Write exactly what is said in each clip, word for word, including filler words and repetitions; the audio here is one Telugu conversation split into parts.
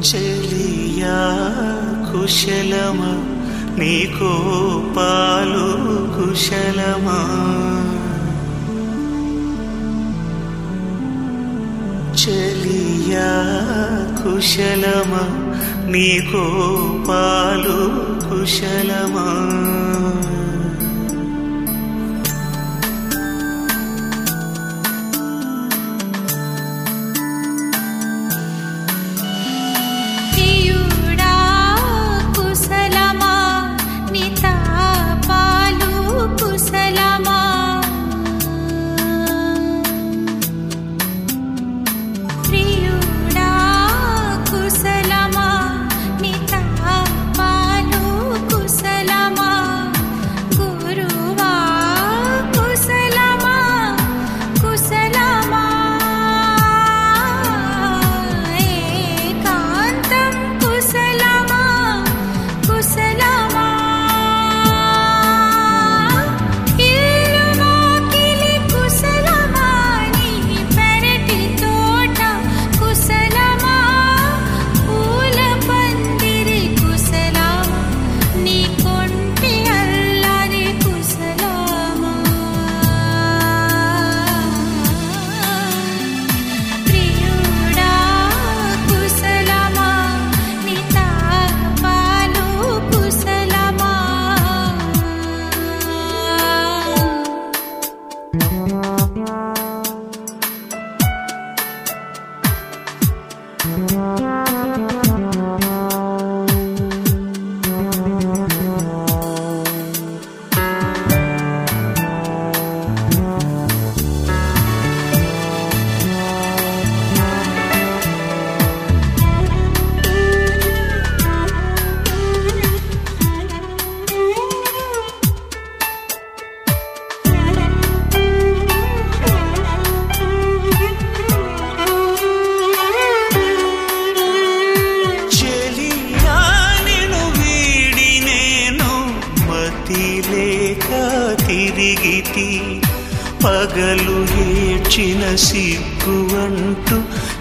చెలియా కుశలమా నీకో పాలు కుశలమా చెలియా కుశలమా నీకో పాలు కుశలమా తిరిగితి పగలు ఏడ్చిన సిగ్గువంటూ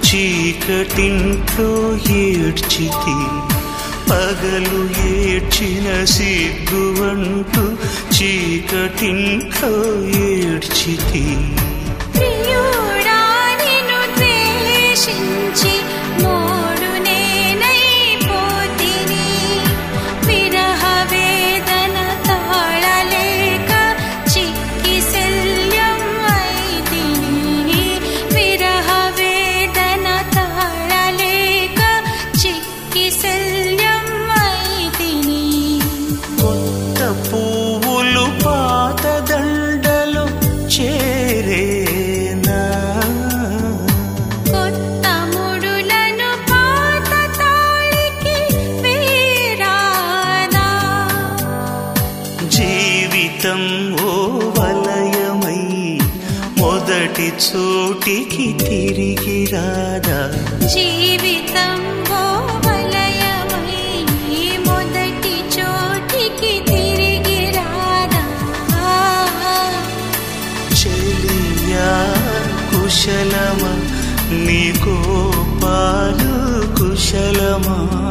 చీకటింట్లో ఏడ్చితి పగలు ఏడ్చిన సిగ్గువంటూ చీకటింట్లో ఏడ్చితి ప్రియుడా నిన్ను ద్వేషించి మోడు నేనైపోతిని విరహ వేదన తాళలేక చిక్కి శల్యం అయితిని విరహ వేదన తాళలేక చిక్కి శల్యం అయితిని కొత్త పువ్వులు పాత దండలు చేరేనా కొత్త ముడులను పాత తాళికి వేరాదా జీవితం ఓ వలయమై మొదటి చోటికి తిరిగి రాదా జీవితం ఓ వలయమై మొదటి చోటికి తిరిగి రాదా చెలియా కుశలమా నీకో పాలు కుశలమా